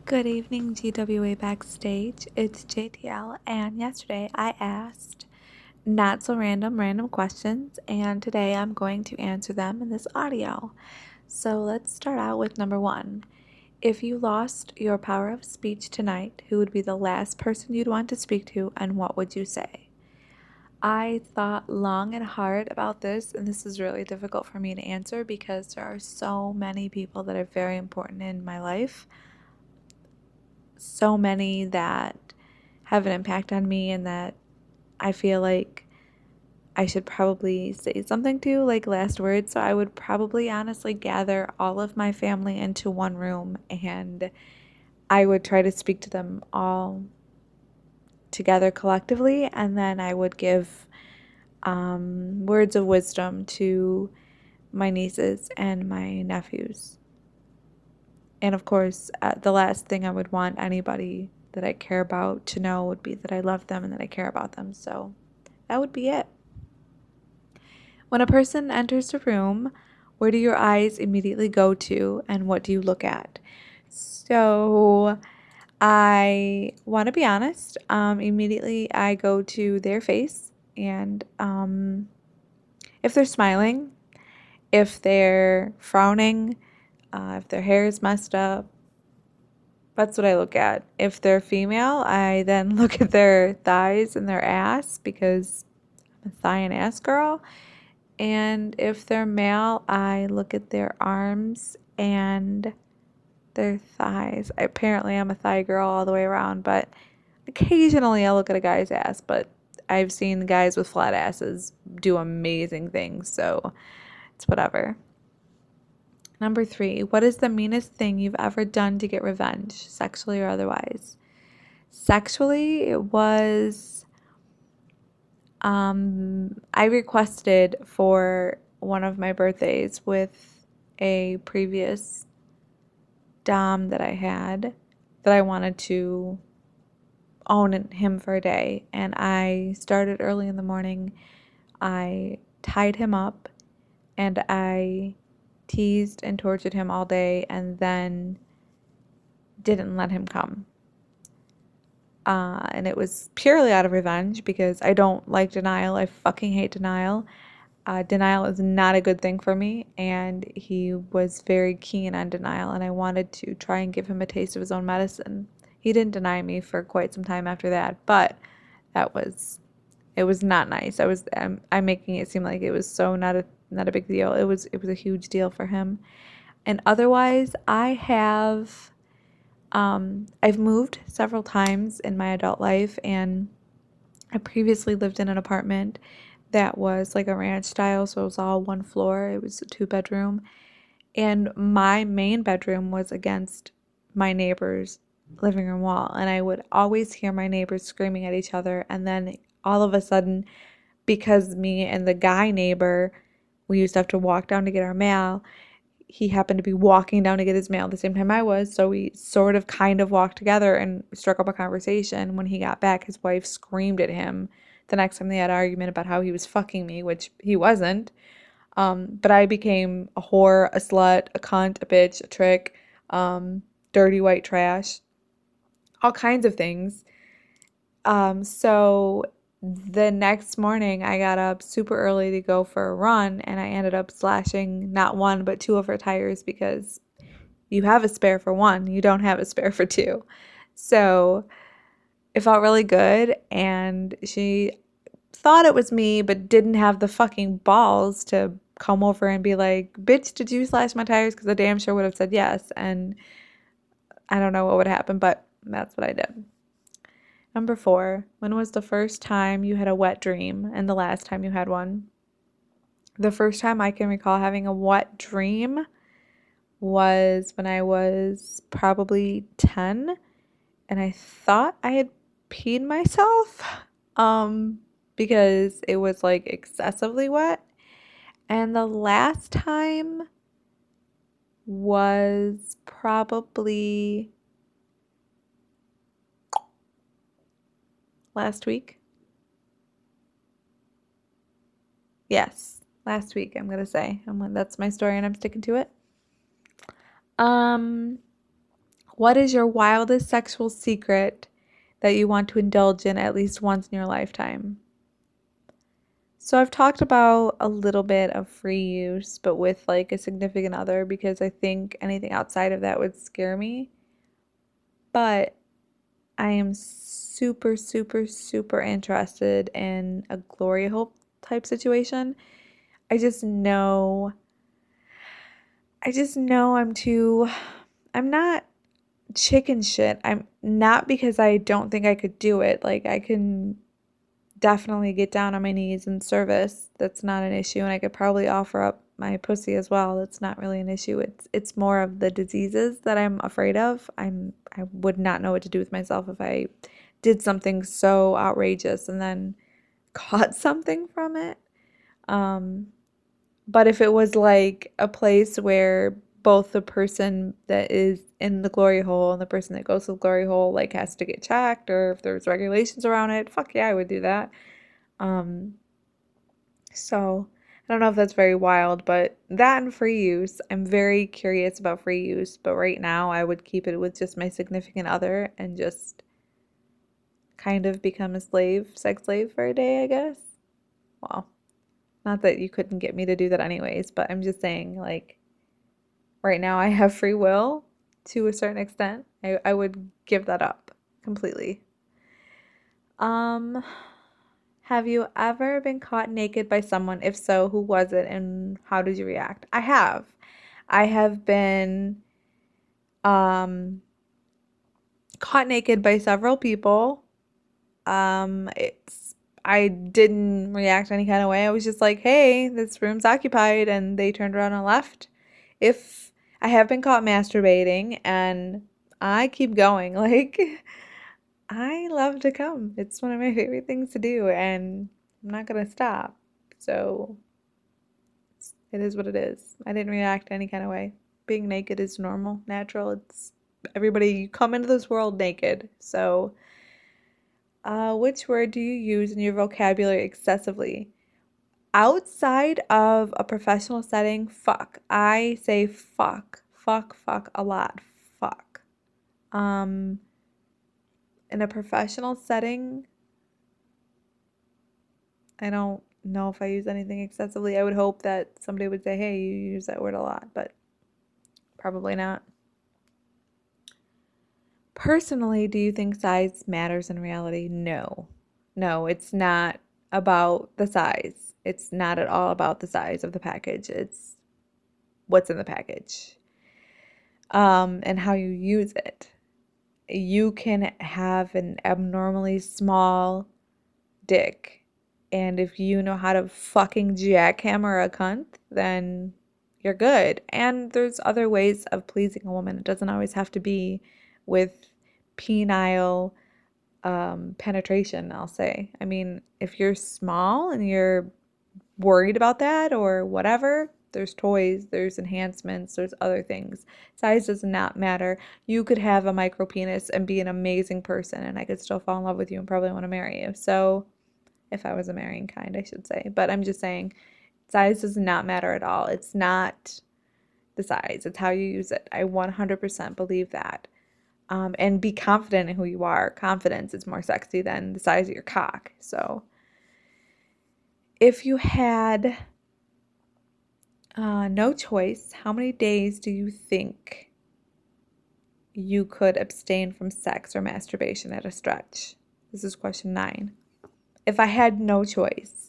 Good evening, GWA Backstage. It's JTL, and yesterday I asked not so random questions, and today I'm going to answer them in this audio. So let's start out with number one. If you lost your power of speech tonight, who would be the last person you'd want to speak to, and what would you say? I thought long and hard about this, and this is really difficult for me to answer because there are so many people that are very important in my life. So many that have an impact on me and that I feel like I should probably say something to, like last words. So I would probably honestly gather all of my family into one room and I would try to speak to them all together collectively, and then I would give words of wisdom to my nieces and my nephews. And of course, the last thing I would want anybody that I care about to know would be that I love them and that I care about them. So that would be it. When a person enters the room, where do your eyes immediately go to and what do you look at? So I want to be honest. Immediately I go to their face, and if they're smiling, if they're frowning, if their hair is messed up, that's what I look at. If they're female, I then look at their thighs and their ass because I'm a thigh and ass girl. And if they're male, I look at their arms and their thighs. Apparently, I'm a thigh girl all the way around, but occasionally I look at a guy's ass. But I've seen guys with flat asses do amazing things, so it's whatever. Number 3, what is the meanest thing you've ever done to get revenge, sexually or otherwise? Sexually, it was I requested for one of my birthdays with a previous dom that I had that I wanted to own him for a day, and I started early in the morning. I tied him up and I teased and tortured him all day and then didn't let him come. And it was purely out of revenge because I don't like denial. I fucking hate denial. Denial is not a good thing for me, and he was very keen on denial, and I wanted to try and give him a taste of his own medicine. He didn't deny me for quite some time after that, but it was not nice. I'm making it seem like it was so not a big deal. It was a huge deal for him. And otherwise, I've moved several times in my adult life, and I previously lived in an apartment that was like a ranch style, so it was all one floor. It was a 2-bedroom, and my main bedroom was against my neighbor's living room wall, and I would always hear my neighbors screaming at each other, and then all of a sudden, because me and the guy neighbor, we used to have to walk down to get our mail, he happened to be walking down to get his mail at the same time I was, so we sort of kind of walked together and struck up a conversation. When he got back, his wife screamed at him the next time they had an argument about how he was fucking me, which he wasn't. But I became a whore, a slut, a cunt, a bitch, a trick, dirty white trash, all kinds of things. So the next morning I got up super early to go for a run, and I ended up slashing not one but two of her tires because you have a spare for one, you don't have a spare for two. So it felt really good, and she thought it was me but didn't have the fucking balls to come over and be like, bitch, did you slash my tires? Because I damn sure would have said yes, and I don't know what would happen, but that's what I did. Number 4, when was the first time you had a wet dream and the last time you had one? The first time I can recall having a wet dream was when I was probably 10, and I thought I had peed myself because it was like excessively wet. And the last time was probably last week. Yes, last week, I'm gonna say. That's my story and I'm sticking to it. Um, What is your wildest sexual secret that you want to indulge in at least once in your lifetime? So I've talked about a little bit of free use, but with like a significant other, because I think anything outside of that would scare me. But I am super, super, super interested in a glory hole type situation. I just know, I'm not chicken shit. I'm not, because I don't think I could do it. Like, I can definitely get down on my knees in service. That's not an issue. And I could probably offer up my pussy as well. That's not really an issue. It's more of the diseases that I'm afraid of. I would not know what to do with myself if I did something so outrageous and then caught something from it. Um, but if it was like a place where both the person that is in the glory hole and the person that goes to the glory hole like has to get checked, or if there's regulations around it, fuck yeah, I would do that. Um, so I don't know if that's very wild, but that and free use, I'm very curious about free use, but right now I would keep it with just my significant other and just kind of become a slave, sex slave for a day, I guess. Well, not that you couldn't get me to do that anyways, but I'm just saying, like, right now I have free will to a certain extent. I would give that up completely. Um, have you ever been caught naked by someone? If so, who was it and how did you react? I have. I have been um caught naked by several people. It's I didn't react any kind of way. I was just like, "Hey, this room's occupied," and they turned around and left. If I have been caught masturbating, and I keep going, like I love to come. It's one of my favorite things to do, and I'm not gonna stop. So it is what it is. I didn't react any kind of way. Being naked is normal, natural. It's everybody, you come into this world naked. So, which word do you use in your vocabulary excessively? Outside of a professional setting, fuck. I say fuck. Fuck, fuck a lot. Fuck. Um, in a professional setting, I don't know if I use anything excessively. I would hope that somebody would say, hey, you use that word a lot, but probably not. Personally, do you think size matters in reality? No. No, it's not about the size. It's not at all about the size of the package. It's what's in the package, and how you use it. You can have an abnormally small dick, and if you know how to fucking jackhammer a cunt, then you're good. And there's other ways of pleasing a woman. It doesn't always have to be with penile penetration, I'll say. I mean, if you're small and you're worried about that or whatever, there's toys, there's enhancements, there's other things. Size does not matter. You could have a micro penis and be an amazing person, and I could still fall in love with you and probably want to marry you. So, if I was a marrying kind, I should say. But I'm just saying, size does not matter at all. It's not the size, it's how you use it. I 100% believe that. And be confident in who you are. Confidence is more sexy than the size of your cock. So, if you had no choice, how many days do you think you could abstain from sex or masturbation at a stretch? This is question 9. If I had no choice,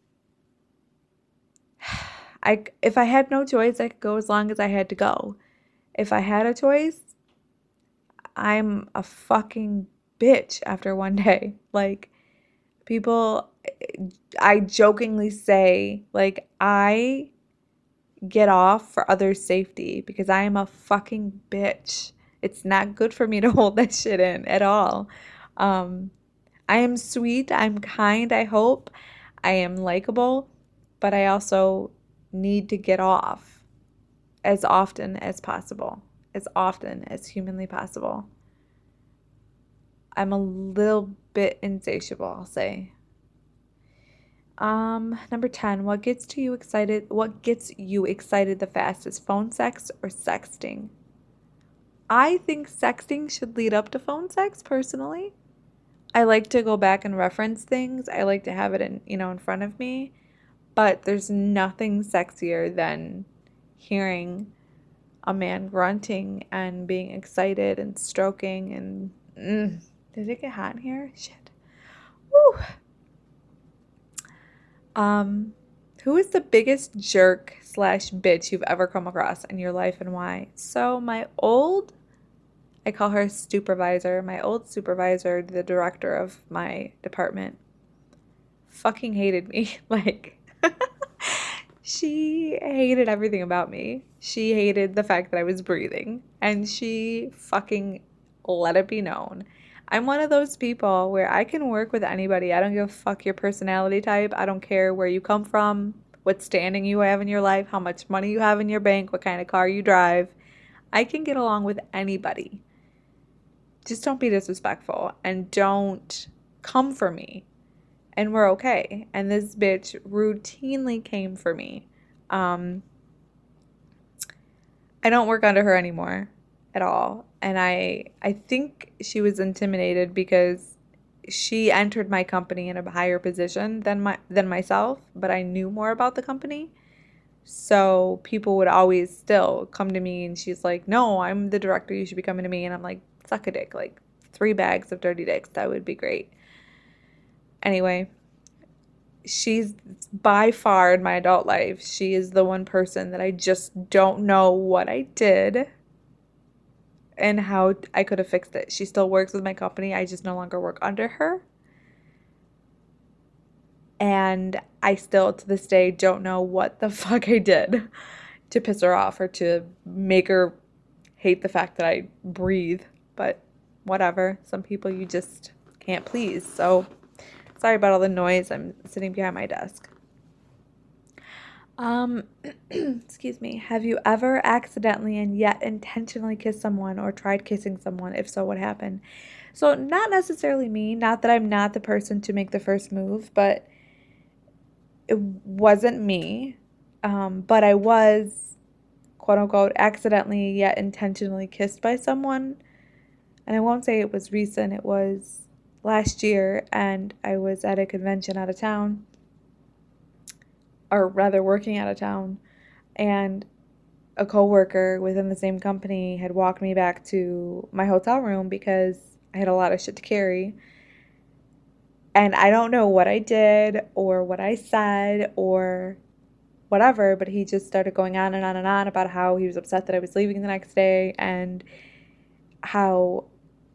if I had no choice, I could go as long as I had to go. If I had a choice, I'm a fucking bitch after one day. Like, people, I jokingly say, like, I get off for others' safety because I am a fucking bitch. It's not good for me to hold that shit in at all. Um, I am sweet, I'm kind, I hope. I am likable, but I also need to get off as often as possible, as often as humanly possible. I'm a little bit insatiable, I'll say. Number 10, what gets you excited? What gets you excited the fastest? Phone sex or sexting? I think sexting should lead up to phone sex personally. I like to go back and reference things. I like to have it in front of me, but there's nothing sexier than hearing a man grunting and being excited and stroking and did it get hot in here? Shit. Woo. Um, who is the biggest jerk slash bitch you've ever come across in your life and why? So I call her supervisor, my old supervisor, the director of my department, fucking hated me. Like, she hated everything about me. She hated the fact that I was breathing, and she fucking let it be known. I'm one of those people where I can work with anybody. I don't give a fuck your personality type. I don't care where you come from, what standing you have in your life, how much money you have in your bank, what kind of car you drive. I can get along with anybody. Just don't be disrespectful and don't come for me. And we're okay. And this bitch routinely came for me. Um, I don't work under her anymore at all. And I think she was intimidated because she entered my company in a higher position than myself, but I knew more about the company. So people would always still come to me and she's like, "No, I'm the director, you should be coming to me." And I'm like, "Suck a dick, like 3 bags of dirty dicks, that would be great." Anyway, she's by far in my adult life, she is the one person that I just don't know what I did and how I could have fixed it. She still works with my company. I just no longer work under her. And I still, to this day, don't know what the fuck I did to piss her off or to make her hate the fact that I breathe. But whatever. Some people you just can't please. So sorry about all the noise. I'm sitting behind my desk. Um, excuse me. Have you ever accidentally and yet intentionally kissed someone or tried kissing someone? If so, what happened? So, not necessarily me, not that I'm not the person to make the first move, but it wasn't me. But I was, quote unquote, accidentally yet intentionally kissed by someone. And I won't say it was recent, it was last year, and I was at a convention out of town, or rather working out of town, and a coworker within the same company had walked me back to my hotel room because I had a lot of shit to carry. And I don't know what I did or what I said or whatever, but he just started going on and on and on about how he was upset that I was leaving the next day and how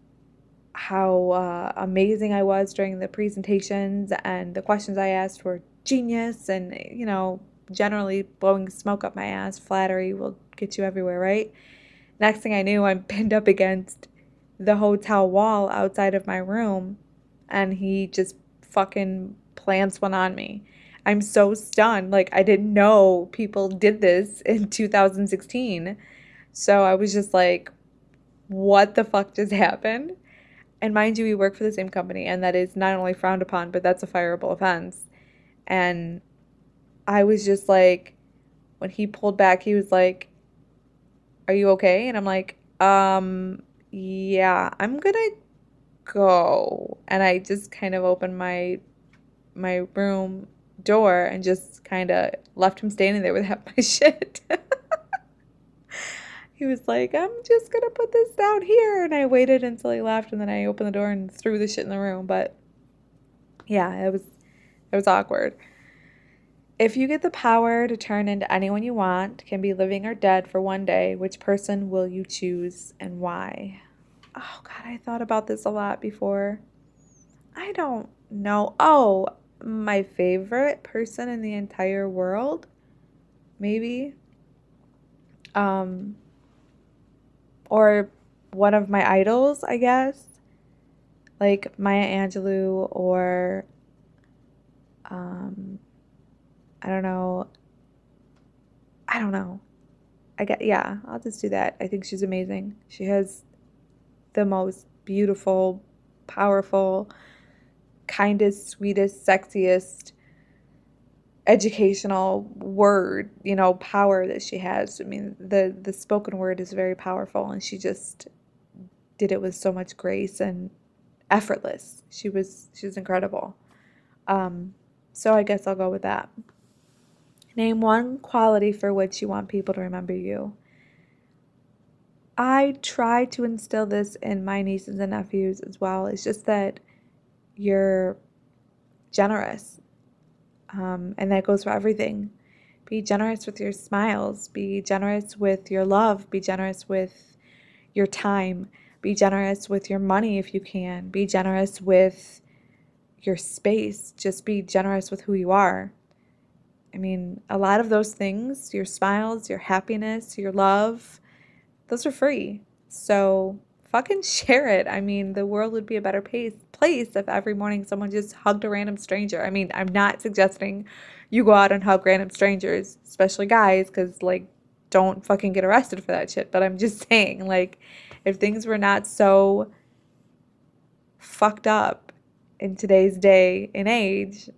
amazing I was during the presentations and the questions I asked were genius and generally blowing smoke up my ass. Flattery will get you everywhere, right? Next thing I knew, I'm pinned up against the hotel wall outside of my room, and he just fucking plants one on me. I'm so stunned. Like, I didn't know people did this in 2016. So I was just like, what the fuck just happened? And mind you, we work for the same company, and that is not only frowned upon, but that's a fireable offense. And I was just like, when he pulled back, he was like, "Are you okay?" And I'm like, yeah, I'm gonna go." And I just kind of opened my room door and just kind of left him standing there with half my shit. He was like, "I'm just gonna put this down here." And I waited until he left, and then I opened the door and threw the shit in the room. But yeah, it was awkward. If you get the power to turn into anyone you want, can be living or dead for one day, which person will you choose and why? Oh God, I thought about this a lot before. I don't know. Oh, my favorite person in the entire world, maybe. Um, or one of my idols, I guess. Like Maya Angelou or um, I don't know. I don't know. I get yeah, I'll just do that. I think she's amazing. She has the most beautiful, powerful, kindest, sweetest, sexiest, educational word, power that she has. I mean, the spoken word is very powerful, and she just did it with so much grace and effortless. She's incredible. So I guess I'll go with that. Name one quality for which you want people to remember you. I try to instill this in my nieces and nephews as well. It's just that you're generous. And that goes for everything. Be generous with your smiles. Be generous with your love. Be generous with your time. Be generous with your money if you can. Be generous with your space. Just be generous with who you are. I mean, a lot of those things, your smiles, your happiness, your love, those are free. So fucking share it. I mean, the world would be a better place if every morning someone just hugged a random stranger. I mean, I'm not suggesting you go out and hug random strangers, especially guys, because, like, don't fucking get arrested for that shit. But I'm just saying, like, if things were not so fucked up in today's day and age,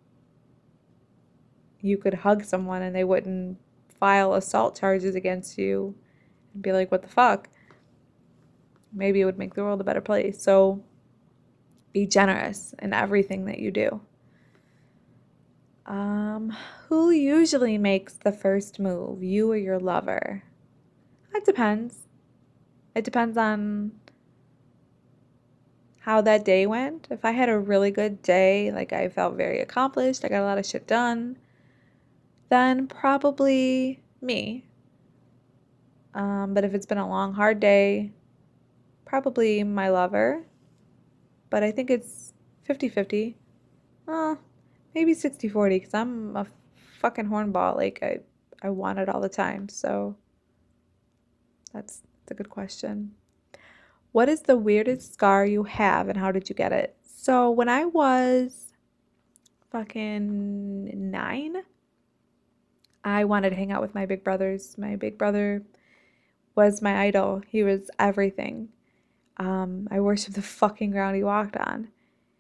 you could hug someone and they wouldn't file assault charges against you and be like, what the fuck? Maybe it would make the world a better place. So be generous in everything that you do. Who usually makes the first move, you or your lover? It depends. It depends on how that day went. If I had a really good day, like I felt very accomplished, I got a lot of shit done, then probably me. But if it's been a long, hard day, probably my lover. But I think it's 50-50. Maybe 60-40 because I'm a fucking hornball. Like, I want it all the time. So that's a good question. What is the weirdest scar you have and how did you get it? So when I was fucking 9, I wanted to hang out with my big brothers. My big brother was my idol. He was everything. I worshiped the fucking ground he walked on.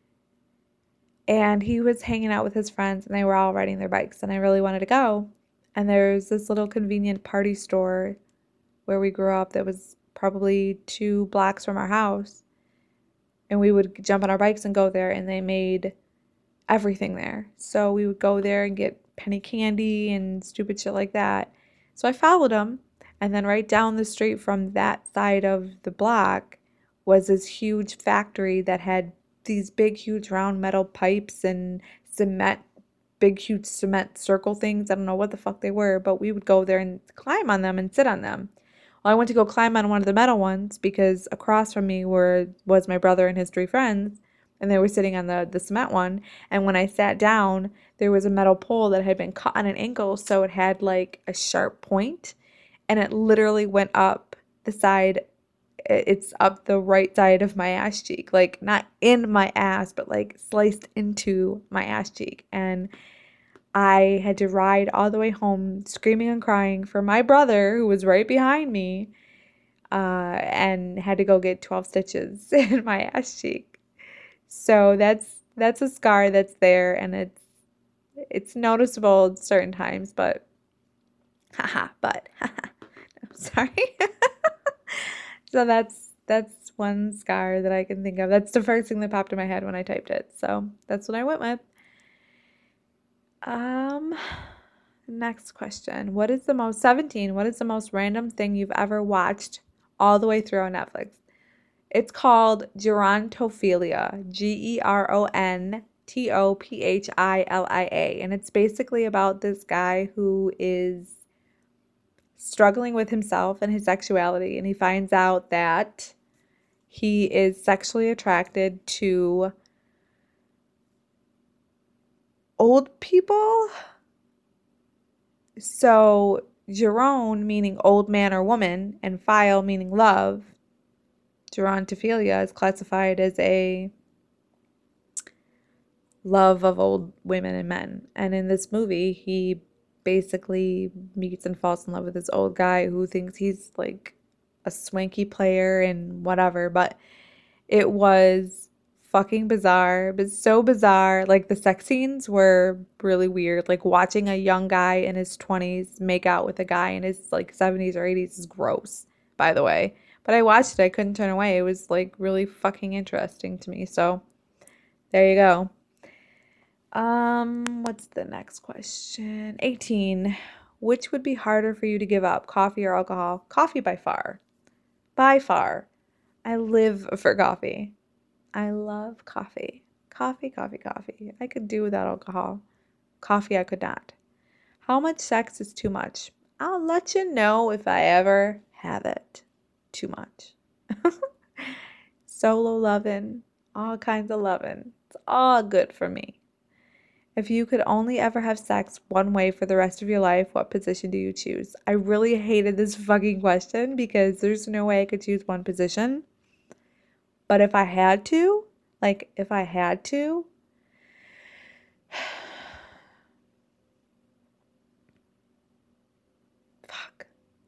And he was hanging out with his friends and they were all riding their bikes and I really wanted to go. And there's this little convenient party store where we grew up that was probably 2 blocks from our house. And we would jump on our bikes and go there and they made everything there. So we would go there and get penny candy and stupid shit like that. So I followed him and then right down the street from that side of the block was this huge factory that had these big, huge round metal pipes and cement, big, huge cement circle things. I don't know what the fuck they were, but we would go there and climb on them and sit on them. Well, I went to go climb on one of the metal ones because across from me was my brother and his 3 friends, and they were sitting on the cement one. And when I sat down, there was a metal pole that had been cut on an angle, so it had like a sharp point, and it literally went up the side it's up the right side of my ass cheek, like not in my ass, but like sliced into my ass cheek. And I had to ride all the way home screaming and crying for my brother who was right behind me, and had to go get 12 stitches in my ass cheek. So that's a scar that's there and it's noticeable at certain times, but I'm sorry. So that's one scar that I can think of. That's the first thing that popped in my head when I typed it. So that's what I went with. Next question. What is the most random thing you've ever watched all the way through on Netflix? It's called Gerontophilia, Gerontophilia, and it's basically about this guy who is struggling with himself and his sexuality, and he finds out that he is sexually attracted to old people. So Geron meaning old man or woman and phile meaning love. Gerontophilia is classified as a love of old women and men. And in this movie, he basically meets and falls in love with this old guy who thinks he's like a swanky player and whatever. But it was fucking bizarre, but so bizarre. Like the sex scenes were really weird. Like watching a young guy in his 20s make out with a guy in his like 70s or 80s is gross, by the way. But I watched it, I couldn't turn away. It was like really fucking interesting to me. So there you go. What's the next question? 18. Which would be harder for you to give up, coffee or alcohol? Coffee by far. By far. I live for coffee. I love coffee. Coffee, coffee, coffee. I could do without alcohol. Coffee, I could not. How much sex is too much? I'll let you know if I ever have it. Too much. Solo loving, all kinds of loving. It's all good for me. If you could only ever have sex one way for the rest of your life, what position do you choose? I really hated this fucking question because there's no way I could choose one position. But if I had to, like if I had to, fuck.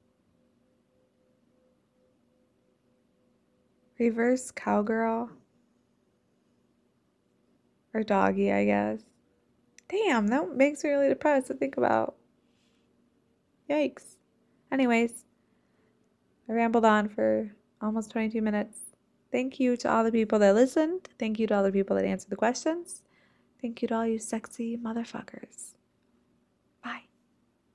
Reverse cowgirl or doggy, I guess. Damn, that makes me really depressed to think about. Yikes. Anyways, I rambled on for almost 22 minutes. Thank you to all the people that listened. Thank you to all the people that answered the questions. Thank you to all you sexy motherfuckers.